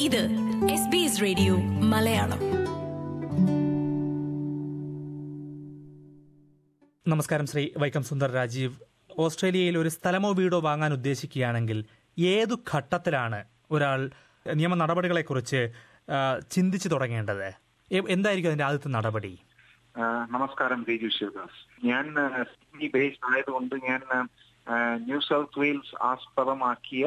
ഇത് SBS radio Malayalam. നമസ്കാരം. ശ്രീ വൈക്കം സുന്ദർ രാജീവ്. ഓസ്ട്രേലിയയിൽ ഒരു സ്ഥലമോ വീടോ വാങ്ങാൻ ഉദ്ദേശിക്കുകയാണെങ്കിൽ ഏതു ഘട്ടത്തിലാണ് ഒരാൾ നിയമ നടപടികളെക്കുറിച്ച് ചിന്തിച്ചു തുടങ്ങേണ്ടത്? എന്തായിരിക്കും അതിന്റെ ആദ്യത്തെ നടപടി? നമസ്കാരം രേജു ശിവദാസ്. ഞാൻ സിഡ്നി ബേസ്ഡ് ആയതുകൊണ്ട് ഞാൻ ന്യൂ സൗത്ത് വെയിൽസ് ആസ്പദമാക്കിയ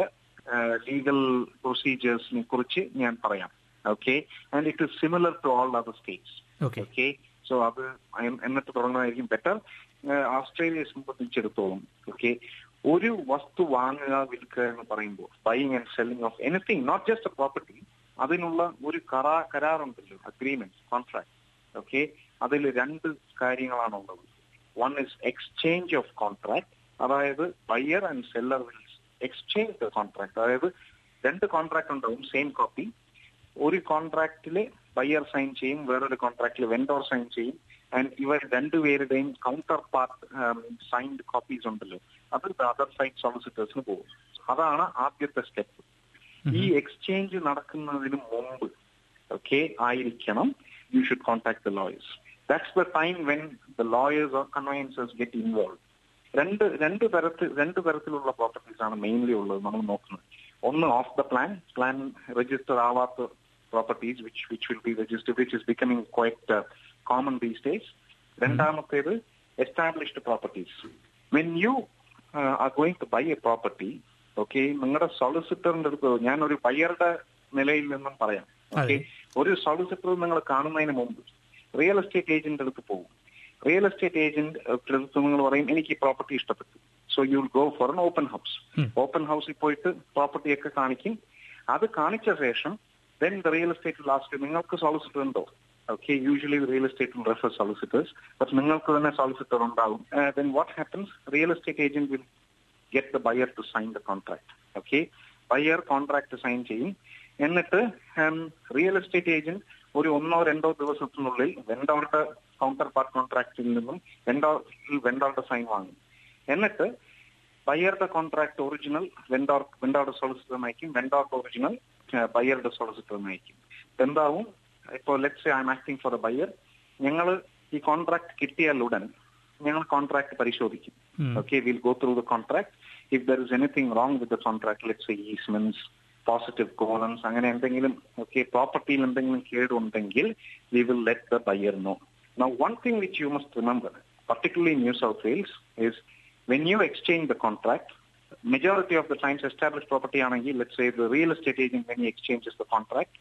ലീഗൽ പ്രൊസീജിയേഴ്സിനെ കുറിച്ച് ഞാൻ പറയാം. Okay, and it is similar to all other states. Okay, so അത് എന്നിട്ട് തുടങ്ങുന്നതായിരിക്കും ബെറ്റർ. ഓസ്ട്രേലിയയെ സംബന്ധിച്ചിടത്തോളം ഓക്കെ, ഒരു വസ്തു വാങ്ങുക വിൽക്കുക എന്ന് പറയുമ്പോൾ buying and selling of anything, not just a property, അതിനുള്ള ഒരു കരാറുണ്ടല്ലോ, അഗ്രിമെന്റ്, കോൺട്രാക്ട്. ഓക്കെ, അതിൽ രണ്ട് കാര്യങ്ങളാണുള്ളത്. One is exchange of contract, അതായത് buyer and seller will exchange the contract. അതായത് രണ്ട് കോൺട്രാക്ട് ഉണ്ടാവും, സെയിം കോപ്പി. ഒരു കോൺട്രാക്റ്റില് ബയർ സൈൻ ചെയ്യും, വേറൊരു കോൺട്രാക്റ്റിൽ വെൻഡോർ സൈൻ ചെയ്യും. ആൻഡ് ഇവർ രണ്ടുപേരുടെയും കൗണ്ടർ പാർട്ട് സൈൻഡ് കോപ്പീസ് ഉണ്ടല്ലോ, അത് അതർ സൈഡ് സോളിസിറ്റേഴ്സിന് പോകും. അതാണ് ആദ്യത്തെ സ്റ്റെപ്പ്. ഈ എക്സ്ചേഞ്ച് നടക്കുന്നതിന് മുമ്പ് ഓക്കെ ആയിരിക്കണം you should contact the lawyers. That's the time when the lawyers or conveyancers get involved. രണ്ട് തരത്തിലുള്ള പ്രോപ്പർട്ടീസ് ആണ് മെയിൻലി ഉള്ളത് നമ്മൾ നോക്കുന്നത്. ഒന്ന് ഓഫ് ദ പ്ലാൻ രജിസ്റ്റർ ആവാത്ത properties which will be registered, which is becoming quite common these days. രണ്ടാമത്തേത് established properties. When you are going to buy a property, okay, നിങ്ങളുടെ സോളിസിറ്ററിന്റെ അടുത്ത്, ഞാൻ ഒരു ബയറുടെ നിലയിൽ നിന്നും പറയാം. ഓക്കെ, ഒരു സോളിസിറ്റർ നിങ്ങൾ കാണുന്നതിന് മുമ്പ് റിയൽ എസ്റ്റേറ്റ് ഏജന്റ് അടുത്ത് പോകും. റിയൽ എസ്റ്റേറ്റ് ഏജന്റ് അടുത്ത് നിങ്ങൾ പറയും, എനിക്ക് ഈ പ്രോപ്പർട്ടി ഇഷ്ടപ്പെട്ടു. So you will go for an open house. Open ഹൗസിൽ പോയിട്ട് പ്രോപ്പർട്ടി ഒക്കെ കാണിക്കും. അത് കാണിച്ച ശേഷം then the real estate last നിങ്ങൾക്ക് സോളിസിറ്റർ ഉണ്ടോ? Okay, usually real estate will refer solicitors, but നിങ്ങൾക്ക് തന്നെ സോളിസിറ്റർ ഉണ്ടാവും. Then what happens, real estate agent will get the buyer to sign the contract. Okay, buyer contract sign ചെയ്യും. എന്നിട്ട് real estate agent ഒരു 1-2 ദിവസത്തിനുള്ളിൽ വെൻഡോറുടെ counter part കോൺട്രാക്റ്റിൽ നിന്നും വെൻഡോറുടെ sign വാങ്ങും. എന്നിട്ട് ബയറുടെ കോൺട്രാക്ട് ഒറിജിനൽ വെൻഡോറുടെ സോളിസിറ്റർ അയക്കും, വെൻഡോറുടെ ഒറിജിനൽ ബയറുടെ സോളിസിറ്റർ അയക്കും. എന്താവും, ഇപ്പോൾ let's say I am acting for a buyer. ഞങ്ങൾ ഈ കോൺട്രാക്ട് കിട്ടിയാൽ ഉടൻ ഞങ്ങൾ കോൺട്രാക്ട് പരിശോധിക്കും. Okay, will go through the contract. If there is anything wrong with the contract, let's say easements, positive columns, അങ്ങനെ എന്തെങ്കിലും ഓക്കെ പ്രോപ്പർട്ടിയിൽ എന്തെങ്കിലും കേടുണ്ടെങ്കിൽ we will let the buyer know. Now one thing which you must remember, particularly in New South Wales, is when you exchange the contract, majority of the times established property aanengil, let's say the real estate agent when he exchanges the contract,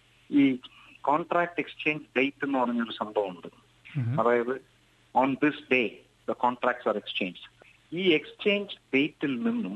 ഈ contract exchange date എന്ന് പറഞ്ഞൊരു സംഭവം ഉണ്ട്. അതായത് on this day the contracts are exchanged. ഈ exchange ഡേറ്റിൽ നിന്നും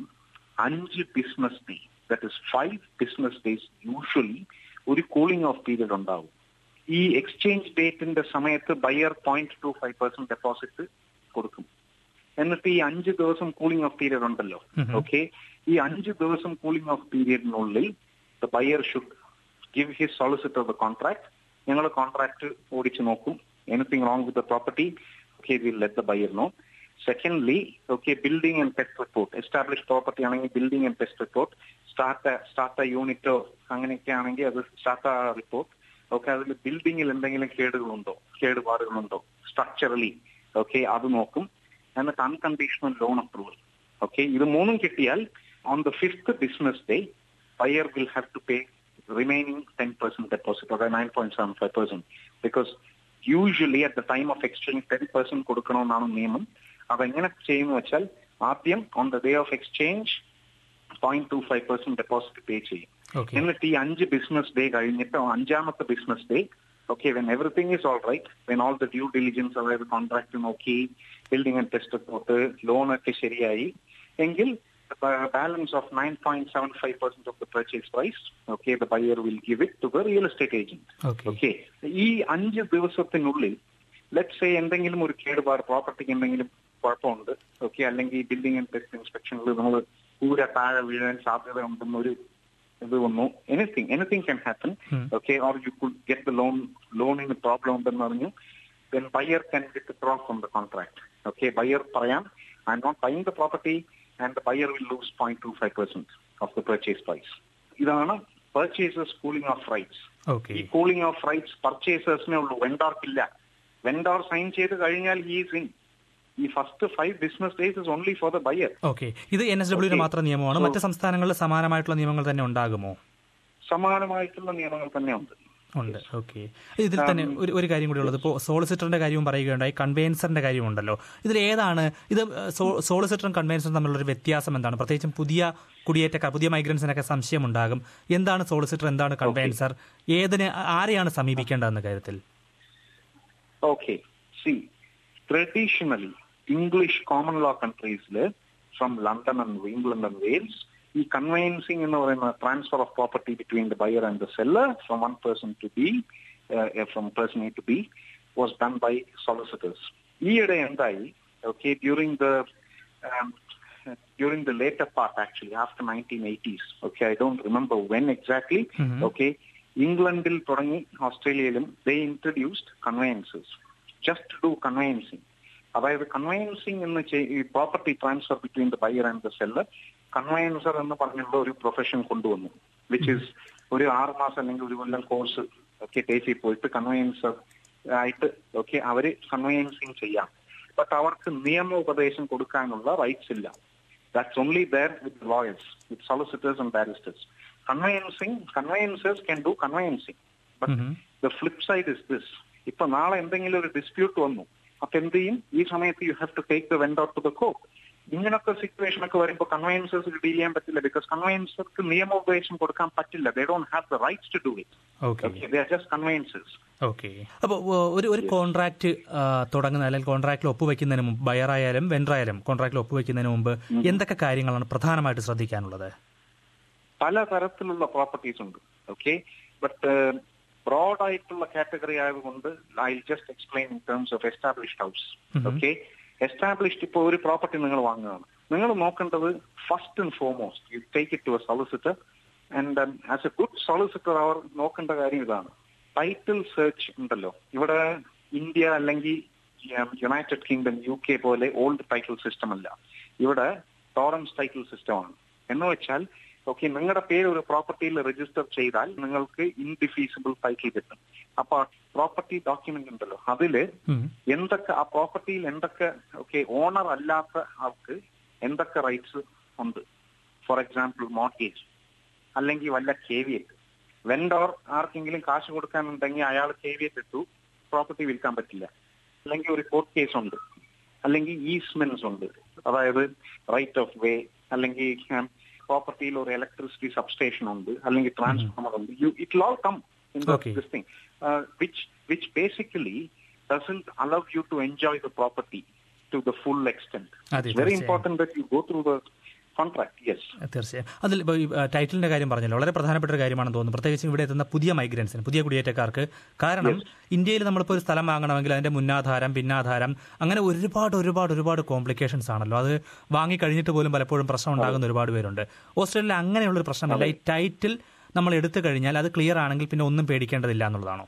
5 business day, that is 5 business days usually ഒരു കൂളിംഗ് ഓഫ് പീരിയഡ് ഉണ്ടാവും. ഈ എക്സ്ചേഞ്ച് ഡേറ്റിന്റെ സമയത്ത് ബയർ 0.25% ഡെപ്പോസിറ്റ് കൊടുക്കും. എന്നിട്ട് ഈ 5 ദിവസം കൂളിംഗ് ഓഫ് പീരിയഡ് ഉണ്ടല്ലോ, ഓക്കെ, ഈ 5 ദിവസം കൂളിംഗ് ഓഫ് പീരിയഡിനുള്ളിൽ the buyer should give his solicitor the contract. ഞങ്ങൾ കോൺട്രാക്ട് ഓടിച്ചു നോക്കും, anything wrong with the property, okay, will let the buyer know. Secondly, okay, building and pest report. Established property ആണെങ്കിൽ building and pest report, strata യൂണിറ്റോ അങ്ങനെയൊക്കെ ആണെങ്കിൽ അത് സ്റ്റാർട്ട report. Okay, അതിൽ ബിൽഡിങ്ങിൽ എന്തെങ്കിലും കേടുപാടുകളുണ്ടോ സ്ട്രക്ചറലി, ഓക്കെ, അത് നോക്കും. എന്നിട്ട് അൺകണ്ടീഷണൽ ലോൺ അപ്രൂവൽ. ഓക്കെ, ഇത് മൂന്നും കിട്ടിയാൽ on the 5th business day buyer will have to pay remaining 10% deposit, or 9.75%, because usually at the time of exchange 10% കൊടുക്കണമെന്നാണ് നിയമം. അതെങ്ങനെ ചെയ്യുന്ന വെച്ചാൽ ആദ്യം on the day of exchange 0.25% deposit pay ചെയ്യും. എന്നിട്ട് ഈ 5 ബിസിനസ് ഡേ കഴിഞ്ഞിട്ട് 5ാമത്തെ business day, okay, when everything is all right, when all the due diligence, അതായത് കോൺട്രാക്ട് നോക്കി, ബിൽഡിംഗ് ആൻഡ് ടെസ്റ്റ് റിപ്പോർട്ട്, ലോണൊക്കെ ശരിയായി എങ്കിൽ balance of 9.75% of the purchase price, okay, the buyer will give it to the real estate agent. Okay, ഈ 5 ദിവസത്തിനുള്ളിൽ let's say എന്തെങ്കിലും ഒരു കേടുപാട്, പ്രോപ്പർട്ടിക്ക് എന്തെങ്കിലും കുഴപ്പമുണ്ട്, ഓക്കെ, അല്ലെങ്കിൽ ബിൽഡിംഗ് ആൻഡ് ടെസ്റ്റ് ഇൻസ്പെക്ഷനിൽ നമ്മൾ കൂര താഴെ വീഴാൻ സാധ്യത ഉണ്ടെന്നൊരു ഇത് വന്നു, anything can happen. Okay, or you could get the ലോണിന് പ്രോബ്ലം ഉണ്ടെന്ന് പറഞ്ഞു, then buyer can withdraw from the contract. Okay, buyer പറയാം, I am not buying the property, and the buyer will lose 0.25% of the purchase price. ഇതാണ് purchasers cooling off rights. Okay. ഈ cooling off rights പർച്ചേസേഴ്സിനെ ഉള്ളൂ, വെൻഡോർക്കില്ല. Vendor sign ചെയ്ത് കഴിഞ്ഞാൽ he is in. ഈ first 5 business days is only for the buyer. ഓക്കെ. ഇത് NSW മാത്രം നിയമമാണ്. മറ്റ് സംസ്ഥാനങ്ങളിൽ സമാനമായിട്ടുള്ള നിയമങ്ങൾ തന്നെ ഉണ്ടാകുമോ? സമാനമായിട്ടുള്ള നിയമങ്ങൾ തന്നെ ഉണ്ട്. ഓക്കെ. ഇതിൽ തന്നെ ഒരു കാര്യം കൂടി ഉള്ളത്, ഇപ്പോൾ സോളിസിറ്ററിന്റെ കാര്യവും പറയുകയുണ്ടായി, കൺവെയൻസറിന്റെ കാര്യമുണ്ടല്ലോ. ഇതിൽ ഏതാണ് ഇത് സോളിസിറ്ററും കൺവെയൻസറും തമ്മിലുള്ള ഒരു വ്യത്യാസം എന്താണ്? പ്രത്യേകിച്ചും പുതിയ കുടിയേറ്റക്കാർ, പുതിയ മൈഗ്രൻസിനൊക്കെ സംശയമുണ്ടാകും. എന്താണ് സോളിസിറ്റർ, എന്താണ് കൺവെയൻസർ, ആരെയാണ് സമീപിക്കേണ്ടതെന്ന കാര്യത്തിൽ? Okay. See, traditionally English common law കൺട്രീസിൽ from London and England and Wales ഈ കൺവെയൻസിംഗ് എന്ന് പറയുന്ന transfer of property between the buyer and the seller from one person to B from person A to B was done by solicitors. ഈയിടെ എന്തായി, okay, during the later part, actually after 1980s, okay, I don't remember when exactly, okay, ഇംഗ്ലണ്ടിൽ തുടങ്ങി ഓസ്ട്രേലിയയിലും they introduced conveyances just to do conveyancing. അതായത് conveyancing എന്ന് property transfer between the buyer and the seller, conveyancer എന്ന് പറഞ്ഞുള്ള ഒരു profession കൊണ്ടുവന്നു, which is ഒരു 6 മാസം അല്ലെങ്കിൽ ഒരു കൊല്ലം കോഴ്സ് ഒക്കെ ടേസിൽ പോയിട്ട് കൺവെയൻസർ ആയിട്ട് ഒക്കെ അവര് കൺവെയൻസിങ് ചെയ്യാം. ബട്ട് അവർക്ക് നിയമോപദേശം കൊടുക്കാനുള്ള റൈറ്റ്സ് ഇല്ല. That's only there with lawyers, with solicitors and barristers. conveyancers can do conveyancing, but the flip side is this. ഇപ്പൊ നാളെ എന്തെങ്കിലും ഒരു ഡിസ്പ്യൂട്ട് വന്നു, അപ്പൊ എന്ത് ചെയ്യും? ഈ സമയത്ത് you have to take the vendor to the court. ഇങ്ങനത്തെ സിറ്റുവേഷൻ ഒക്കെ വരുമ്പോൾ കൺവെയൻസേഴ്സ് ഡീൽ ചെയ്യാൻ പറ്റില്ല, ബിക്കോസ് കൺവെയൻസർക്ക് നിയമോപദേശം കൊടുക്കാൻ പറ്റില്ല. They don't have the rights to do it. Okay, they are just conveyancers. Okay. അപ്പോൾ ഒരു കോൺട്രാക്ട് തുടങ്ങുന്ന അല്ലെങ്കിൽ കോൺട്രാക്റ്റിൽ ഒപ്പുവെക്കുന്നതിന് മുമ്പ്, ബയറായാലും വെൻഡറായാലും കോൺട്രാക്റ്റിൽ ഒപ്പുവെക്കുന്നതിന് മുമ്പ് എന്തൊക്കെ കാര്യങ്ങളാണ് പ്രധാനമായിട്ട് ശ്രദ്ധിക്കാനുള്ളത്? പല തരത്തിലുള്ള പ്രോപ്പർട്ടീസ് ഉണ്ട്, ഓക്കെ, ബട്ട് ബ്രോഡ് ആയിട്ടുള്ള കാറ്റഗറി ആയതുകൊണ്ട് I just explain in terms of established house. Okay, established ഇപ്പോൾ ഒരു പ്രോപ്പർട്ടി നിങ്ങൾ വാങ്ങുകയാണ്, നിങ്ങൾ നോക്കേണ്ടത് first and foremost you take it to a solicitor. And as a good solicitor അവർ നോക്കേണ്ട കാര്യം ഇതാണ്. ടൈറ്റിൽ സെർച്ച് ഉണ്ടല്ലോ, ഇവിടെ ഇന്ത്യ അല്ലെങ്കിൽ യുണൈറ്റഡ് കിങ്ഡം, UK പോലെ ഓൾഡ് ടൈറ്റിൽ സിസ്റ്റം അല്ല. ഇവിടെ ടോറൻസ് ടൈറ്റിൽ സിസ്റ്റമാണ്. എന്ന് വെച്ചാൽ ഓക്കെ, നിങ്ങളുടെ പേര് ഒരു പ്രോപ്പർട്ടിയിൽ രജിസ്റ്റർ ചെയ്താൽ നിങ്ങൾക്ക് ഇൻഡിഫീസിബിൾ ടൈറ്റിൽ കിട്ടും. അപ്പൊ പ്രോപ്പർട്ടി ഡോക്യുമെന്റ് ഉണ്ടല്ലോ, അതില് എന്തൊക്കെ ആ പ്രോപ്പർട്ടിയിൽ എന്തൊക്കെ, ഓക്കെ, ഓണർ അല്ലാത്ത ആൾക്ക് എന്തൊക്കെ റൈറ്റ്സ് ഉണ്ട്. ഫോർ എക്സാമ്പിൾ മോർഗേജ്, അല്ലെങ്കിൽ വല്ല കേവിയറ്റ്. വെൻഡോർ ആർക്കെങ്കിലും കാശ് കൊടുക്കാനുണ്ടെങ്കിൽ അയാൾ കേവിയറ്റ് ഇട്ടു, പ്രോപ്പർട്ടി വിൽക്കാൻ പറ്റില്ല. അല്ലെങ്കിൽ ഒരു കോർട്ട് കേസ് ഉണ്ട്, അല്ലെങ്കിൽ ഈസ്മെന്റ്സ് ഉണ്ട്, അതായത് റൈറ്റ് ഓഫ് വേ, അല്ലെങ്കിൽ പ്രോപ്പർട്ടിയിൽ ഒരു ഇലക്ട്രിസിറ്റി സബ്സ്റ്റേഷൻ ഉണ്ട്, അല്ലെങ്കിൽ ട്രാൻസ്ഫോമർ ഉണ്ട്. It will all come in this thing, which basically doesn't allow you to enjoy the property to the full extent. It's very important that you go through the contract. Yes. തീർച്ചയായും. അതിൽ ഇപ്പോൾ ഈ ടൈറ്റിലിന്റെ കാര്യം പറഞ്ഞല്ലോ, വളരെ പ്രധാനപ്പെട്ട ഒരു കാര്യമാണെന്ന് തോന്നുന്നു, പ്രത്യേകിച്ച് ഇവിടെ എത്തുന്ന പുതിയ മൈഗ്രൻസിന്, പുതിയ കുടിയേറ്റക്കാർക്ക്. കാരണം ഇന്ത്യയിൽ നമ്മളിപ്പോൾ ഒരു സ്ഥലം വാങ്ങണമെങ്കിൽ അതിന്റെ മുന്നാധാരം, പിന്നാധാരം, അങ്ങനെ ഒരുപാട് കോംപ്ലിക്കേഷൻസ് ആണല്ലോ. അത് വാങ്ങിക്കഴിഞ്ഞിട്ട് പോലും പലപ്പോഴും പ്രശ്നം ഉണ്ടാകുന്ന ഒരുപാട് പേരുണ്ട്. ഓസ്ട്രേലിയയിൽ അങ്ങനെയുള്ളൊരു പ്രശ്നമില്ല. ഈ ടൈറ്റിൽ നമ്മൾ എടുത്തു കഴിഞ്ഞാൽ അത് ക്ലിയർ ആണെങ്കിൽ പിന്നെ ഒന്നും പേടിക്കേണ്ടതില്ല എന്നുള്ളതാണോ?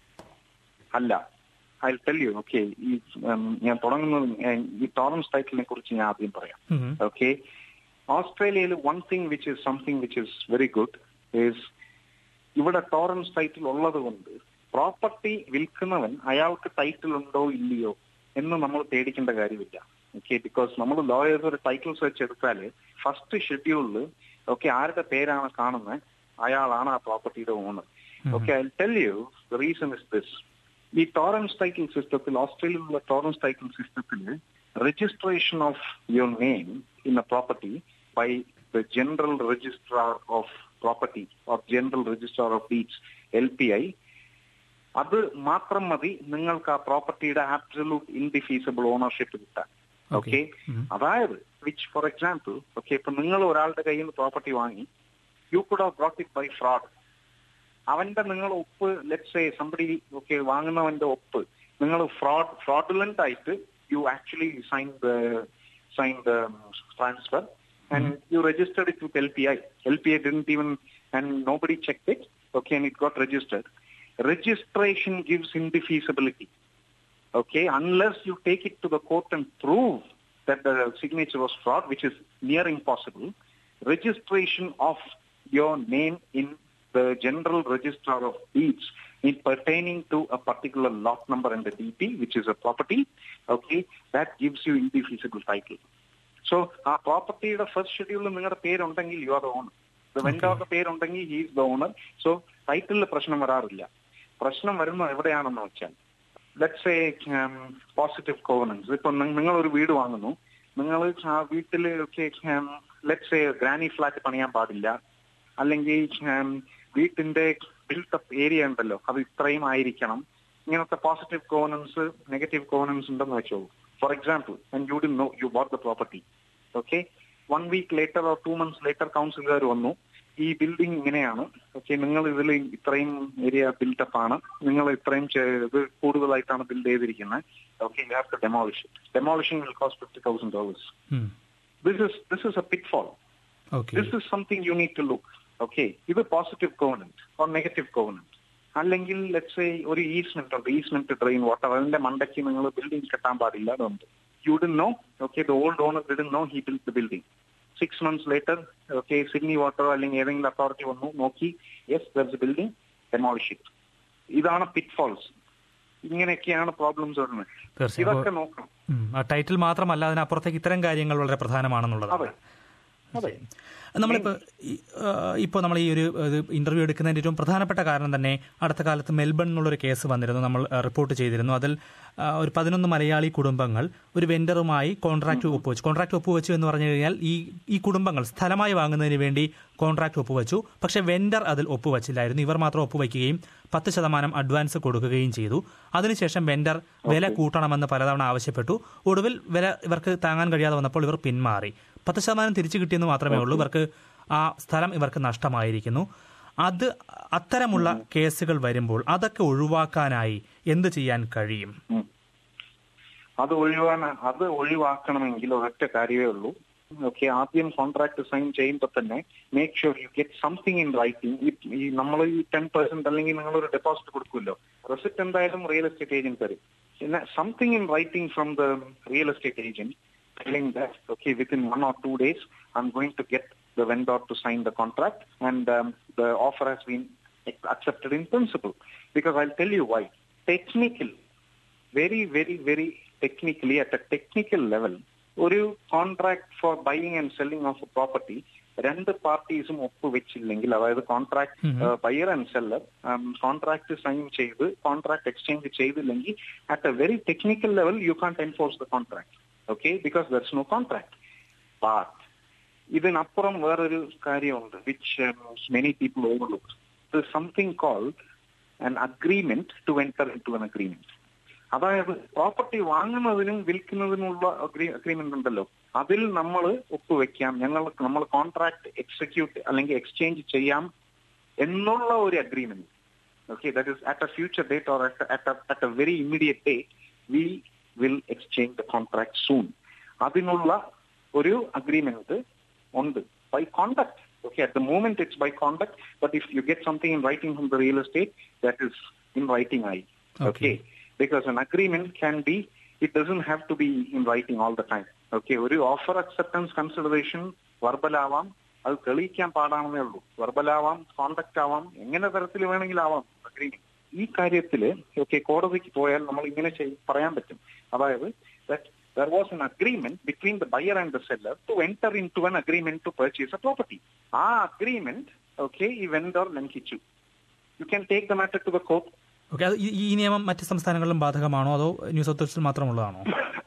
അല്ല, I will tell you. Okay, ഞാൻ തുടങ്ങുന്നത് ഈ ടോറൻസ് ടൈറ്റിലിനെ കുറിച്ച് ഞാൻ ആദ്യം പറയാം. ഓക്കെ, ഓസ്ട്രേലിയയിൽ one thing which is something which is very good is ഇവിടെ ടോറൻസ് ടൈറ്റിൽ ഉള്ളത് കൊണ്ട് പ്രോപ്പർട്ടി വിൽക്കുന്നവൻ അയാൾക്ക് ടൈറ്റിൽ ഉണ്ടോ ഇല്ലയോ എന്ന് നമ്മൾ പേടിക്കേണ്ട കാര്യമില്ല. ഓക്കെ, ബിക്കോസ് നമ്മൾ ലോയേഴ്സ് ഒരു ടൈറ്റിൽ സെർച്ച് എടുത്താൽ ഫസ്റ്റ് ഷെഡ്യൂളിൽ ഓക്കെ ആരുടെ പേരാണ് കാണുന്നത് അയാളാണ് ആ പ്രോപ്പർട്ടിയുടെ owner. Okay, I will tell you the reason is this. ഈ ടോറൻസ് ടൈറ്റിൽ സിസ്റ്റത്തിൽ, ഓസ്ട്രേലിയയിലുള്ള ടോറൻസ് ടൈറ്റിൽ സിസ്റ്റത്തിൽ registration of your name in a property by the General Registrar of Property or General Registrar of Deeds, LPI, അത് മാത്രം മതി നിങ്ങൾക്ക് ആ പ്രോപ്പർട്ടിയുടെ ആബ്സല്യൂട്ട് ഇൻഡിഫീസിബിൾ ഓണർഷിപ്പ് കിട്ടാൻ. ഓക്കെ, അതായത് വിച്ച് ഫോർ എക്സാമ്പിൾ, ഓക്കെ, ഇപ്പൊ നിങ്ങൾ ഒരാളുടെ കയ്യിൽ നിന്ന് പ്രോപ്പർട്ടി വാങ്ങി, you could have brought it by fraud. അവന്റെ നിങ്ങൾ ഒപ്പ്, ലെറ്റ്സ് സേ സംബഡി, ഓക്കെ, വാങ്ങുന്നവന്റെ ഒപ്പ് നിങ്ങൾ ഫ്രോഡുലന്റ് ആയിട്ട് you actually signed the transfer and you registered it with LPI. LPI didn't even, and nobody checked it, okay, and it got registered. Registration gives indefeasibility, okay, unless you take it to the court and prove that the signature was fraud, which is near impossible. Registration of your name in general register of deeds in pertaining to a particular lot number and the DP, which is a property, okay, that gives you indefeasible title. So, ആ പ്രോപ്പർട്ടിയുടെ first ഷെഡ്യൂളിൽ നിങ്ങളുടെ പേരുണ്ടെങ്കിൽ you are the owner. വെൻഡറുടെ പേരുണ്ടെങ്കിൽ he is the owner. So ടൈറ്റിലിൽ പ്രശ്നം വരാറില്ല. പ്രശ്നം വരുന്നത് എവിടെയാണെന്ന് വെച്ചാൽ, ലെറ്റ്സ് സേ പോസിറ്റീവ് കോവനൻസ്. ഇപ്പൊ നിങ്ങൾ ഒരു വീട് വാങ്ങുന്നു, നിങ്ങൾ ആ വീട്ടിൽ ലെറ്റ്സ് സേ ഗ്രാനി ഫ്ലാറ്റ് പണിയാൻ പാടില്ല, അല്ലെങ്കിൽ വീട്ടിന്റെ ബിൽട്ടപ്പ് ഏരിയ ഉണ്ടല്ലോ അത് ഇത്രയും ആയിരിക്കണം, ഇങ്ങനത്തെ പോസിറ്റീവ് കോവനൻസ് നെഗറ്റീവ് കോവനൻസ് ഉണ്ടെന്ന് വെച്ചോളൂ. For example, and you didn't know you bought the property, okay, 1 week later or 2 months later കൗൺസിലുകാർ വന്നു, ഈ ബിൽഡിംഗ് ഇങ്ങനെയാണ്, ഓക്കെ, നിങ്ങൾ ഇതിൽ ഇത്രയും ഏരിയ ബിൽട്ടപ്പ് ആണ്, നിങ്ങൾ ഇത്രയും ഇത് കൂടുതലായിട്ടാണ് ബിൽഡ് ചെയ്തിരിക്കുന്നത്, okay, you have to demolish it. Demolishing will cost $50,000. This is a pitfall. Okay. This is something you need to look. Okay, ഇത് positive covenant or negative covenant. അല്ലെങ്കിൽ ലെറ്റ്സ് സേ ഒരു easement ഉണ്ട്, easement drain water, അതിന്റെ മണ്ടയ്ക്ക് നിങ്ങൾ building കെട്ടാൻ പാടില്ല, അതുണ്ട്. You didn't know, okay, the old owner didn't know, he built the building. 6 months later, okay, Sydney Water അല്ലെങ്കിൽ ഏതെങ്കിലും അതോറിറ്റി വന്നു നോക്കി, yes, there's a building, demolish it. ഇതാണ് pitfalls. ഇങ്ങനെയൊക്കെയാണ് പ്രോബ്ലംസ് വരുന്നത്. ഇതൊക്കെ നോക്കണം. ടൈറ്റിൽ മാത്രമല്ല, അതിനപ്പുറത്തേക്ക് ഇത്തരം കാര്യങ്ങൾ വളരെ പ്രധാനമാണെന്നുള്ളതാണ്. അതെ. ഇപ്പോൾ നമ്മൾ ഈ ഒരു ഇന്റർവ്യൂ എടുക്കുന്നതിന്റെ ഏറ്റവും പ്രധാനപ്പെട്ട കാരണം തന്നെ അടുത്ത കാലത്ത് മെൽബൺ എന്നുള്ളൊരു കേസ് വന്നിരുന്നു, നമ്മൾ റിപ്പോർട്ട് ചെയ്തിരുന്നു. അതിൽ ഒരു 11 മലയാളി കുടുംബങ്ങൾ ഒരു വെൻഡറുമായി കോൺട്രാക്ട് ഒപ്പുവെച്ചു എന്ന് പറഞ്ഞു കഴിഞ്ഞാൽ ഈ കുടുംബങ്ങൾ സ്ഥലമായി വാങ്ങുന്നതിന് വേണ്ടി കോൺട്രാക്ട് ഒപ്പുവെച്ചു. പക്ഷേ വെൻഡർ അതിൽ ഒപ്പുവെച്ചില്ലായിരുന്നു. ഇവർ മാത്രം ഒപ്പുവെക്കുകയും 10% അഡ്വാൻസ് കൊടുക്കുകയും ചെയ്തു. അതിനുശേഷം വെൻഡർ വില കൂട്ടണമെന്ന് പലതവണ ആവശ്യപ്പെട്ടു. ഒടുവിൽ വില ഇവർക്ക് താങ്ങാൻ കഴിയാതെ വന്നപ്പോൾ ഇവർ പിന്മാറി. 10% തിരിച്ചു കിട്ടിയെന്ന് മാത്രമേ ഉള്ളൂ. ഇവർക്ക് ആ സ്ഥലം ഇവർക്ക് നഷ്ടമായിരിക്കുന്നു. അത്തരമുള്ള കേസുകൾ വരുമ്പോൾ അതൊക്കെ ഒഴിവാക്കാനായി എന്ത് ചെയ്യാൻ കഴിയും? അത് ഒഴിവാക്കണമെങ്കിൽ ഒരൊറ്റ കാര്യമേ ഉള്ളൂ. ഓക്കെ, ആദ്യം കോൺട്രാക്ട് സൈൻ ചെയ്യുമ്പോൾ തന്നെ make sure you get something in writing. ഈ നമ്മൾ ഈ 10% അല്ലെങ്കിൽ നിങ്ങളൊരു ഡെപ്പോസിറ്റ് കൊടുക്കുമല്ലോ, റെസിപ്റ്റ് എന്തായാലും റിയൽ എസ്റ്റേറ്റ് ഏജന്റ് തരും. പിന്നെ something in writing from the real estate agent telling that, okay, within 1 or 2 days, I'm going to get the vendor to sign the contract, and the offer has been accepted in principle. Because I'll tell you why. Technically, very, very, very technically, at a technical level, ഒരു contract for buying and selling of a property രണ്ട് പാർട്ടീസും ഒപ്പുവെച്ചില്ലെങ്കിൽ, അതായത് contract buyer and seller contract sign ചെയ്ത് contract exchange ചെയ്തില്ലെങ്കിൽ, at a very technical level you can't enforce the contract. Okay, because there's no contract. But ഇതിനപ്പുറം വേറൊരു കാര്യമുണ്ട്, which many people overlook. There's something called an agreement to enter into an agreement. അതായത് പ്രോപ്പർട്ടി വാങ്ങുന്നതിനും വിൽക്കുന്നതിനുള്ള agreement ഉണ്ടല്ലോ, അതിൽ നമ്മൾ ഒപ്പുവെക്കാം, നമ്മൾ കോൺട്രാക്ട് എക്സിക്യൂട്ട് അല്ലെങ്കിൽ എക്സ്ചേഞ്ച് ചെയ്യാം എന്നുള്ള ഒരു agreement. Okay, that is at a future date or at a very immediate date, we will exchange the contract soon. അതിനുള്ള ഒരു അഗ്രിമെന്റ് ഉണ്ട് by conduct. Okay, at the moment it's by conduct, but if you get something in writing from the real estate, that is in writing. Okay, because an agreement can be, it doesn't have to be in writing all the time. Okay, ഒരു offer acceptance consideration verbal ആവാം, അത് തെളിയിക്കാൻ പാടാണെന്നേ ഉള്ളൂ. Verbal ആവാം, contact ആവാം, എങ്ങനെ തരത്തിൽ വേണമെങ്കിലും ആവാം അഗ്രിമെന്റ്. ഈ കാര്യത്തില് ഓക്കെ കോടതിക്ക് പോയാൽ നമ്മൾ ഇങ്ങനെ പറയാൻ പറ്റും, അതായത് there was an agreement between the buyer and the seller to enter into an agreement to purchase a property. ആ agreement okay ഈ vendor ലംഘിച്ചു. You can take the matter to the court. Okay, ഈ നിയമം മറ്റ് സംസ്ഥാനങ്ങളിലും ബാധകമാണോ അതോ new south വെയിൽസിൽ മാത്രമുള്ളതാണോ?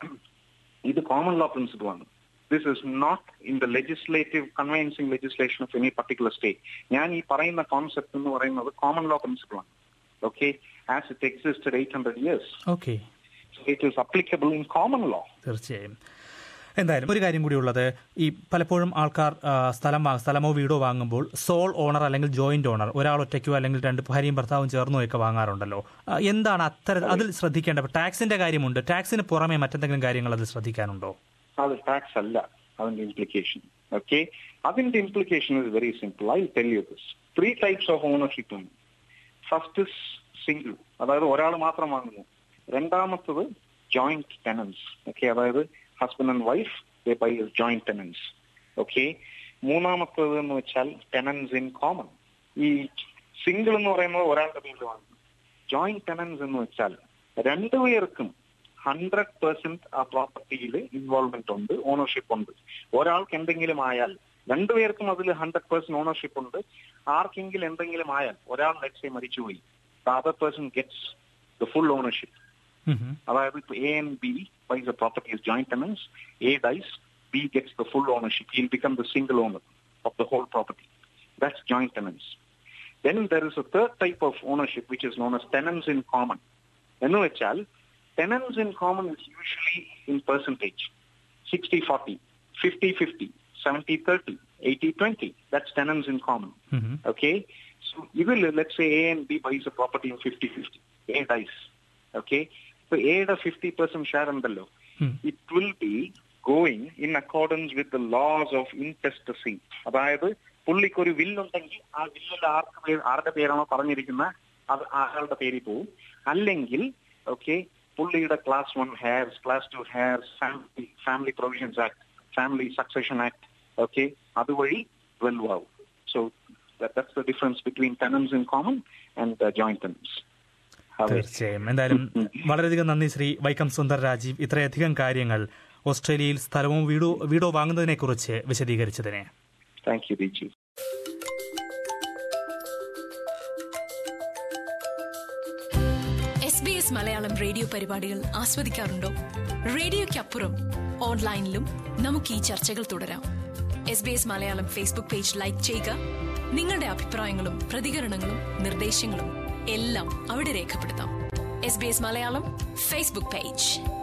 ഇത് കോമൺ ലോ പ്രിൻസിപ്പിൾ ആണ്. This is not in the legislative conveyancing legislation of any particular state. ഞാൻ ഈ പറയുന്ന കോൺസെപ്റ്റ് എന്ന് പറയുന്നത് കോമൺ ലോ പ്രിൻസിപ്പിൾ ആണ്. Okay, as it existed 800 years. Okay. So it is applicable in common law. തീർച്ചയായും. എന്തായാലും ഒരു കാര്യം കൂടി ഉള്ളത്, ഈ പലപ്പോഴും ആൾക്കാർ സ്ഥലമോ വീടോ വാങ്ങുമ്പോൾ സോൾ ഓണർ അല്ലെങ്കിൽ ജോയിന്റ് ഓണർ, ഒരാൾ ഒറ്റയ്ക്കോ അല്ലെങ്കിൽ രണ്ട് ഭാര്യയും ഭർത്താവും ചേർന്നോ ഒക്കെ വാങ്ങാറുണ്ടല്ലോ. എന്താണ് അതിൽ ശ്രദ്ധിക്കേണ്ടത്? ടാക്സിന്റെ കാര്യമുണ്ട്, ടാക്സിന് പുറമെ മറ്റെന്തെങ്കിലും കാര്യങ്ങൾ അതിൽ ശ്രദ്ധിക്കാനുണ്ടോ? അത് ടാക്സ് അല്ല അതിന്റെ ഇംപ്ലിക്കേഷൻ. ഓക്കെ, അതിന്റെ implication is very simple. I tell you this. 3 types of ownership ഉണ്ട്. ഫസ്റ്റ് ഇസ് സിംഗിൾ, അതായത് ഒരാൾ മാത്രം വാങ്ങുന്നു. രണ്ടാമത്തത് ജോയിന്റ് ടെനൻസ്. ഓക്കെ, അതായത് husband and wife they buy as joint tenants. Okay, മൂന്നാമത്തത് എന്ന് വെച്ചാൽ ടെനൻസ് ഇൻ കോമൺ. ഈ സിംഗിൾ എന്ന് പറയുന്നത് ഒരാളുടെ പേരിൽ വാങ്ങുന്നു. ജോയിന്റ് ടെനൻസ് എന്ന് വെച്ചാൽ രണ്ടുപേർക്കും 100% ആ പ്രോപ്പർട്ടിയിൽ ഇൻവോൾവ്മെന്റ് ഉണ്ട്, ഓണർഷിപ്പ് ഉണ്ട്. ഒരാൾക്ക് എന്തെങ്കിലും ആയാൽ രണ്ടുപേർക്കും അതിൽ 100% ഓണർഷിപ്പ് ഉണ്ട്. ആർക്കെങ്കിലും എന്തെങ്കിലും ആയാൽ, ഒരാൾ ലക്ഷ്യം മരിച്ചുപോയി, the other person gets the full ownership. അതായത് ഇപ്പൊ A and B buys the property as joint tenants. A dies, B gets the full ownership. He'll become the single owner of the whole property. That's joint tenants. Then there is a third type of ownership which is known as tenants in common. എന്ന് വെച്ചാൽ tenants in common is usually in percentage. 60-40, 50-50, 70-30, 80-20. That's tenants in common. Okay? So even let's say A and B buys a property in 50-50. A dies. Okay? So A's 50% share ഉണ്ടല്ലോ. It will be going in accordance with the laws of intestacy. അതായത് പുള്ളിക്ക് ഒരു വില്ലുണ്ടെങ്കിൽ ആ വില്ലിൽ ആരുടെ പേരാണോ പറഞ്ഞിരിക്കുന്ന അത് ആളുടെ പേരിൽ പോവും. അല്ലെങ്കിൽ ഓക്കെ പുള്ളിയുടെ class 1 heirs, class 2 heirs, family provisions act, family succession act, okay അതുവഴി 12 ആവും. So that's the difference between tenants in common and joint tenants. തീർച്ചയായും. എന്തായാലും വളരെയധികം നന്ദി ശ്രീ വൈക്കം സുന്ദർ രാജീവ്, ഇത്രയധികം കാര്യങ്ങൾ ഓസ്ട്രേലിയയിൽ സ്ഥലവും വീടോ വാങ്ങുന്നതിനെ കുറിച്ച് വിശദീകരിച്ചതിന്. Thank you Biji. SBS Malayalam radio പരിപാടികൾ ആസ്വദിക്കാറുണ്ടോ? റേഡിയോയ്ക്കപ്പുറം ഓൺലൈനിലും നമുക്ക് ഈ ചർച്ചകൾ തുടരാം. SBS Malayalam Facebook page like ചെയ്യുക. നിങ്ങളുടെ അഭിപ്രായങ്ങളും പ്രതികരണങ്ങളും നിർദ്ദേശങ്ങളും എല്ലാം അവിടെ രേഖപ്പെടുത്താം. SBS Malayalam Facebook page.